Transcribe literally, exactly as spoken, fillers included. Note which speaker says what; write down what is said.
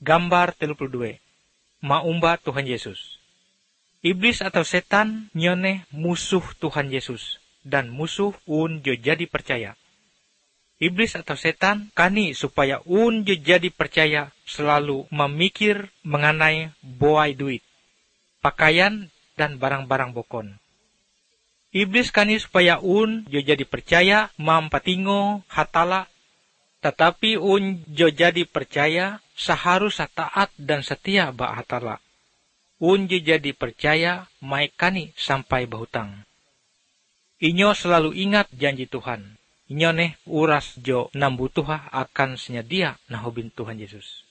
Speaker 1: Gambar tiga puluh dua. Maumba Tuhan Yesus. Iblis atau setan nyone musuh Tuhan Yesus dan musuh un jo jadi percaya. Iblis atau setan kani supaya un jo jadi percaya selalu memikir mengenai boai duit, pakaian dan barang-barang bokon. Iblis kani supaya un jo jadi percaya mampatingo hatala, tetapi un jo jadi percaya seharusnya taat dan setia ba hatala. Un jo jadi percaya maikani sampai bahutang. Inyo selalu ingat janji Tuhan. Inyo neh uras jo nambutuha akan senyadia nahobin Tuhan Yesus.